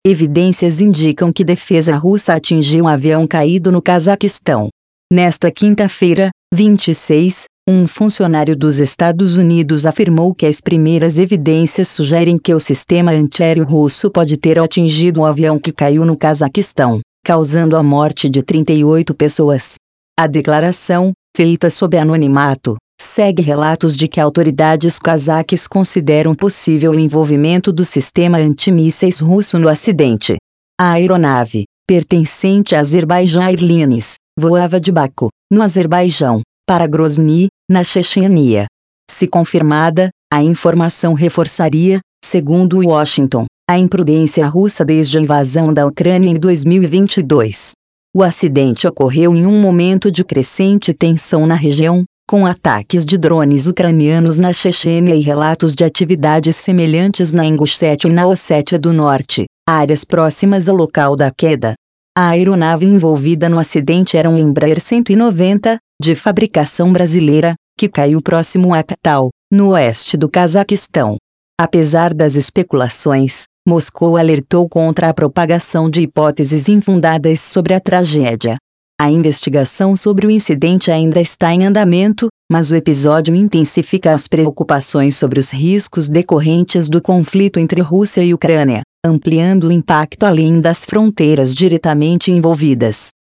Evidências indicam que defesa russa atingiu um avião caído no Cazaquistão. Nesta quinta-feira, 26, um funcionário dos Estados Unidos afirmou que as primeiras evidências sugerem que o sistema antiaéreo russo pode ter atingido um avião que caiu no Cazaquistão, causando a morte de 38 pessoas. A declaração, feita sob anonimato, segue relatos de que autoridades cazaques consideram possível o envolvimento do sistema antimísseis russo no acidente. A aeronave, pertencente à Azerbaijan Airlines, voava de Baku, no Azerbaijão, para Grozny, na Chechênia. Se confirmada, a informação reforçaria, segundo Washington, a imprudência russa desde a invasão da Ucrânia em 2022. O acidente ocorreu em um momento de crescente tensão na região, com ataques de drones ucranianos na Chechênia e relatos de atividades semelhantes na Ingushétia e na Ossétia do Norte, áreas próximas ao local da queda. A aeronave envolvida no acidente era um Embraer 190, de fabricação brasileira, que caiu próximo a Katal, no oeste do Cazaquistão. Apesar das especulações, Moscou alertou contra a propagação de hipóteses infundadas sobre a tragédia. A investigação sobre o incidente ainda está em andamento, mas o episódio intensifica as preocupações sobre os riscos decorrentes do conflito entre Rússia e Ucrânia, ampliando o impacto além das fronteiras diretamente envolvidas.